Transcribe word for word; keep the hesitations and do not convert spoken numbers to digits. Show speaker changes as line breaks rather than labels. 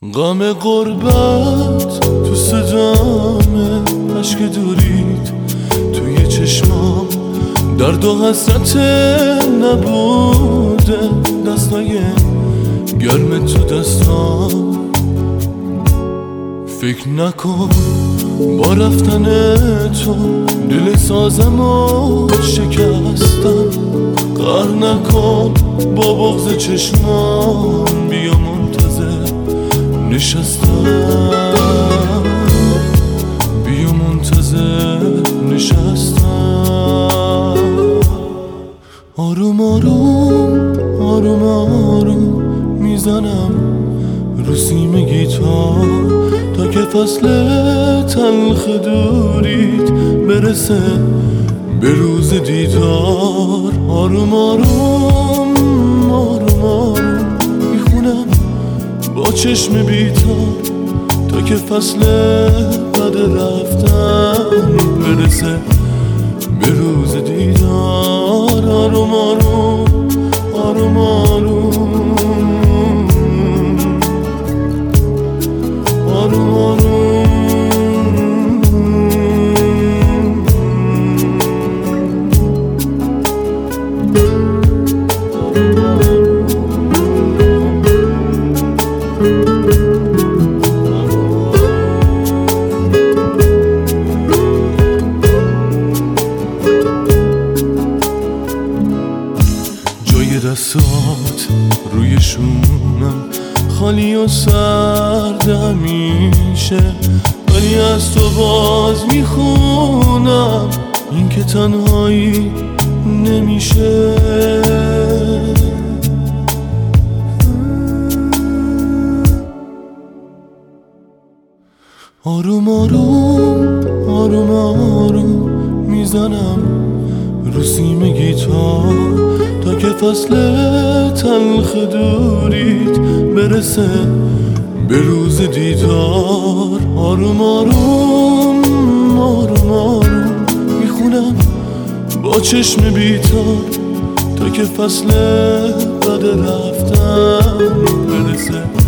غم غربت تو صدامه، عشق دورید توی چشمام، درد و حسرت نبوده، دستای گرم تو دستام. فکر نکن با رفتن تو دل سازمو شکستم، قهر نکن با بغض چشمام، بیا منتظر نشستم، بیا منتظر نشستم. آروم آروم آروم آروم میزنم رو سیم گیتار، تا که فصل تلخ دورید برسه به روز دیدار. آروم آروم آروم آروم میخونم با چشم بیتار، تا که فصل بعد رفتن برسه به روز دیدار. آروم آروم آروم آروم آروم آروم جای دستات روی شونم خالی و سرد همیشه، ولی از تو باز میخونم این که تنهایی نمیشه. آروم آروم آروم آروم میزنم رو سیم گیتار، تا که فصل تلخ دورید برسه به روز دیدار. آروم آروم آروم آروم میخونم با چشم بیتار، تا که فصل بعد رفتن برسه